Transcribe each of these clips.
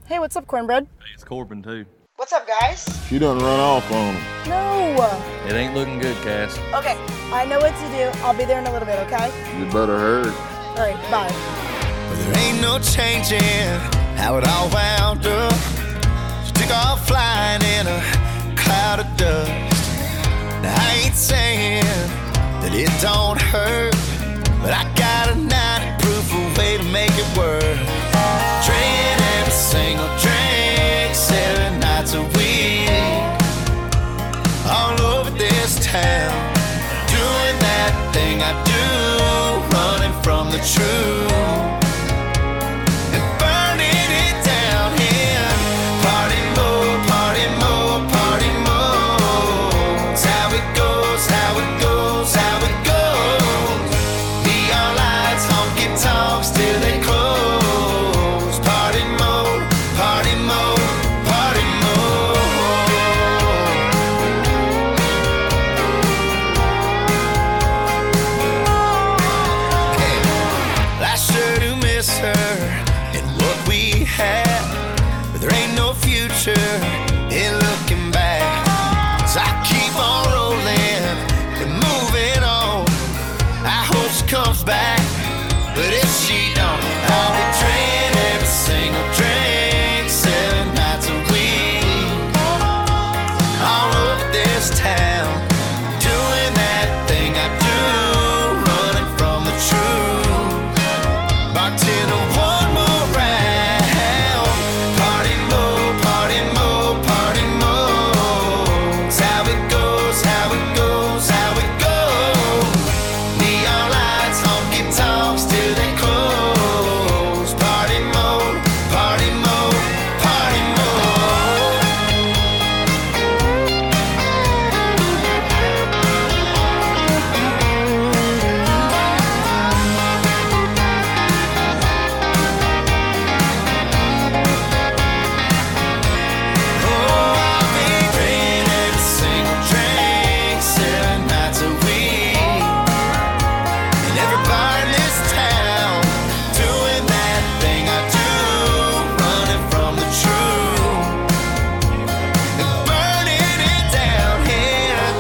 Hey, what's up, cornbread? Hey, it's Corbin, too. What's up, guys? She done run off on him. No. It ain't looking good, Cass. Okay, I know what to do. I'll be there in a little bit, okay? You better hurry. All right, bye. But there ain't no changing how it all wound up. She took off flying in a cloud of dust. Now I ain't saying that it don't hurt, but I got a 90 proof a way to make it work. Drinking every single drink 7 nights a week, all over this town, doing that thing I do, running from the truth. In looking back, so I keep on rolling and moving on. I hope she comes back, but if she don't, I'll be drinking every single drink 7 nights a week, all over this town, doing that thing I do, running from the truth. Bartender, one more round, party mode, party mode, party mode. It's how it goes, how it goes, how it goes. Neon lights, honky tonks till they close. Party mode, party mode, party mode. Oh, I'll be drinking every single drink 7 nights a week, and everybody in this town doing that thing I do, running from the truth and burning it down here.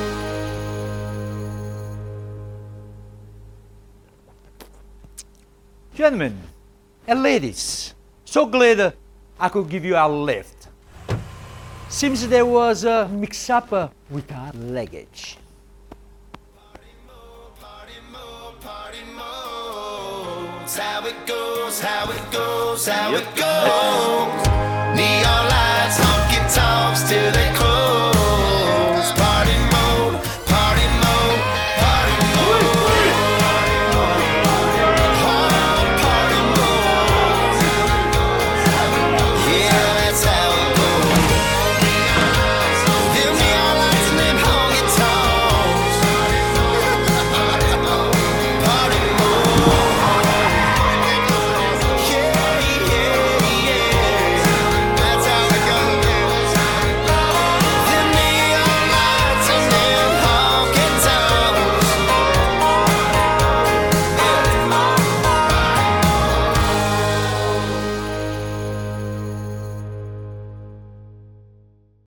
Gentlemen and ladies, so glad I could give you a lift. Seems there was a mix-up with our luggage. Party mode, party mode. It's how it goes, how it goes, how it goes. Neon lights, honky tonks till they close.